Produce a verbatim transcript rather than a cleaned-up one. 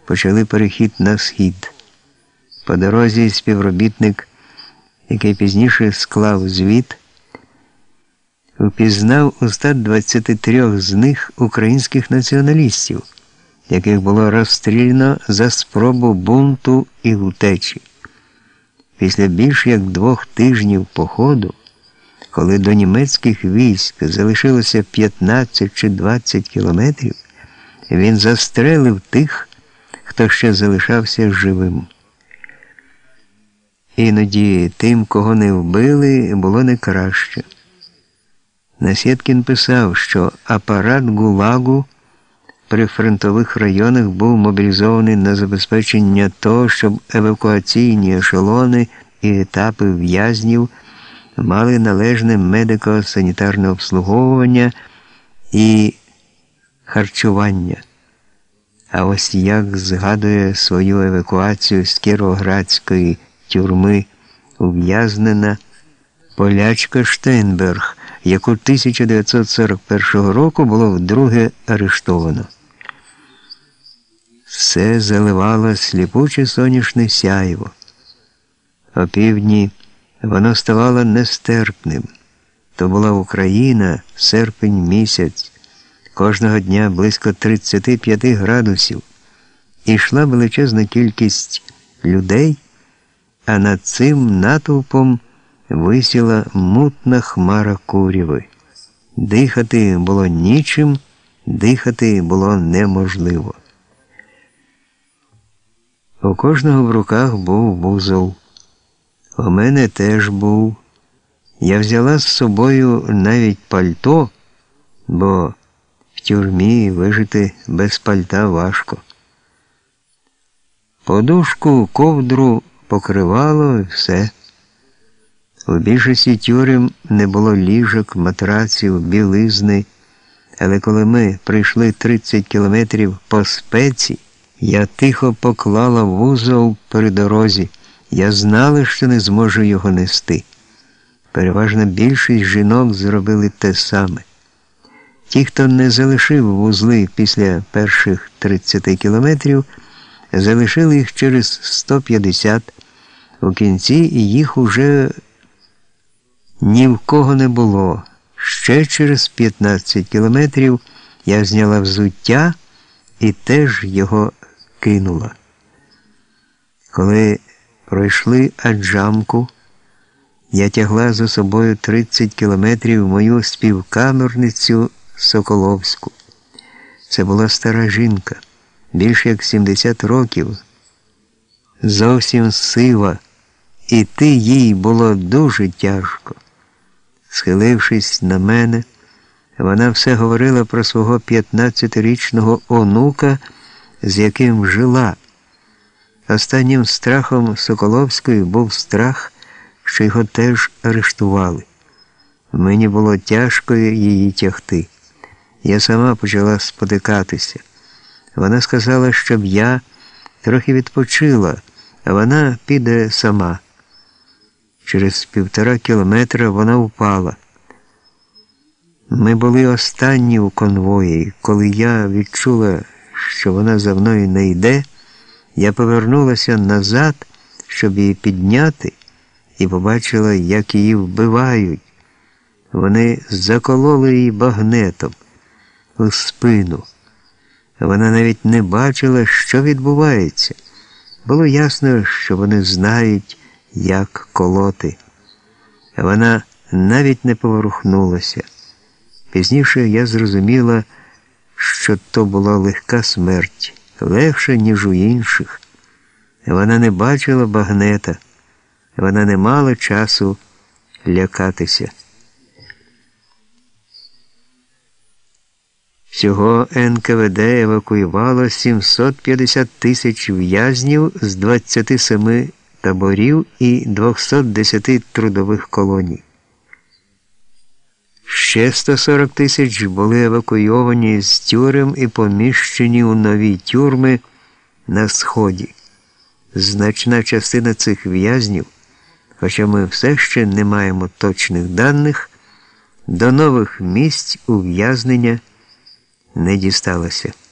почали перехід на схід. По дорозі співробітник, який пізніше склав звіт, впізнав у ста двадцяти трьох з них українських націоналістів, яких було розстріляно за спробу бунту і утечі. Після більш як двох тижнів походу, коли до німецьких військ залишилося п'ятнадцять чи двадцять кілометрів, він застрелив тих, хто ще залишався живим. Іноді тим, кого не вбили, було не краще. Насєткін писав, що апарат ГУЛАГу при фронтових районах був мобілізований на забезпечення того, щоб евакуаційні ешелони і етапи в'язнів мали належне медико-санітарне обслуговування і харчування. А ось як згадує свою евакуацію з Кіровоградської тюрми ув'язнена полячка Штейнберг, яку тисяча дев'ятсот сорок першого року було вдруге арештовано. Все заливало сліпуче сонячне сяйво. Опівдні воно ставало нестерпним. То була Україна, серпень місяць, кожного дня близько тридцяти п'яти градусів. І йшла величезна кількість людей, а над цим натовпом висіла мутна хмара куряви. Дихати було нічим, дихати було неможливо. У кожного в руках був вузол. У мене теж був. Я взяла з собою навіть пальто, бо в тюрмі вижити без пальта важко. Подушку, ковдру, покривало і все. У більшості тюрем не було ліжок, матраців, білизни, але коли ми прийшли тридцять кілометрів по спеці, я тихо поклала вузол при дорозі. Я знала, що не зможу його нести. Переважна більшість жінок зробили те саме. Ті, хто не залишив вузли після перших тридцяти кілометрів, залишили їх через сто п'ятдесят. У кінці їх уже ні в кого не було. Ще через п'ятнадцять кілометрів я зняла взуття і теж його кинула. Коли пройшли Аджамку, я тягла за собою тридцять кілометрів мою співкамерницю Соколовську. Це була стара жінка, більш як сімдесят років, зовсім сива, і йти їй було дуже тяжко. Схилившись на мене, вона все говорила про свого п'ятнадцятирічного онука, з яким жила. Останнім страхом Соколовської був страх, що його теж арештували. Мені було тяжко її тягти. Я сама почала спотикатися. Вона сказала, щоб я трохи відпочила, а вона піде сама. Через півтора кілометра вона впала. Ми були останні у конвої. Коли я відчула, що вона за мною не йде, я повернулася назад, щоб її підняти, і побачила, як її вбивають. Вони закололи її багнетом у спину. Вона навіть не бачила, що відбувається. Було ясно, що вони знають, як колоти. Вона навіть не поворухнулася. Пізніше я зрозуміла, що то була легка смерть, легша, ніж у інших. Вона не бачила багнета, вона не мала часу лякатися. Всього ен ка ве де евакуювало сімсот п'ятдесят тисяч в'язнів з двадцяти семи таборів і двохсот десяти трудових колоній. Ще сто сорок тисяч були евакуйовані з тюрем і поміщені у нові тюрми на Сході. Значна частина цих в'язнів, хоча ми все ще не маємо точних даних, до нових місць ув'язнення не дісталася.